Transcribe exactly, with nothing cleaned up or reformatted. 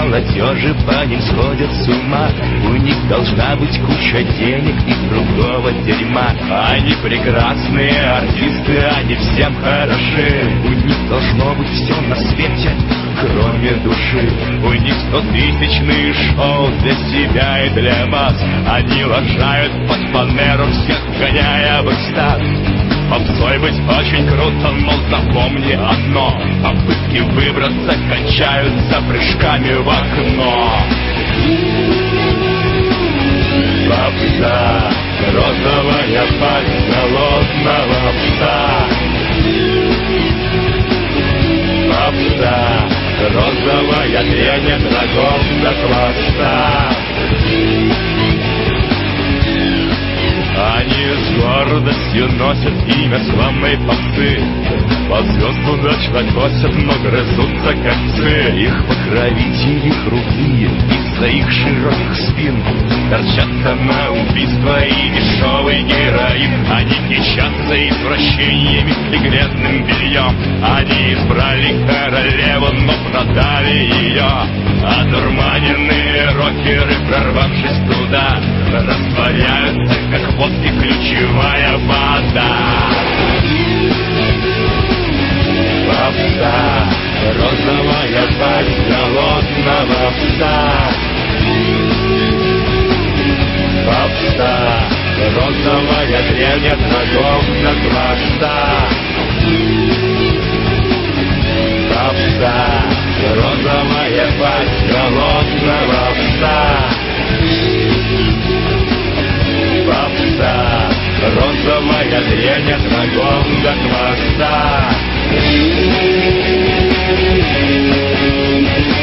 молодежи по ним сходят с ума. У них должна быть куча денег и другого дерьма. Они прекрасные артисты, они всем хороши. У них должно быть все на свете, кроме души. У них стотысячные шоу для себя и для масс. Они лажают под фанеру, всех гоняя в экстаз. Попсой быть очень круто, но запомни одно: попытки выбраться кончаются прыжками в окно. Попса, розовая пасть голодного пса. Попса, розовая тренит врагов до хвоста. Они с гордостью носят имя славной попсы. По звезду удачно косят, но грызутся как псы. Их покровители крутые из-за их широких спин. Торчатся на убийство и дешевый героин. Они кичатся извращениями и грязным бельем. Они избрали королеву, но продали ее. Одурманенные рокеры, прорвавшись туда, растворяются, как в водке ключевая вода. Попса, розовая пасть голодного пса. Попса, розовая тренит врагов до хвоста. Попса, розовая пасть голодного пса. Попса, розовая тренит врагов до хвоста.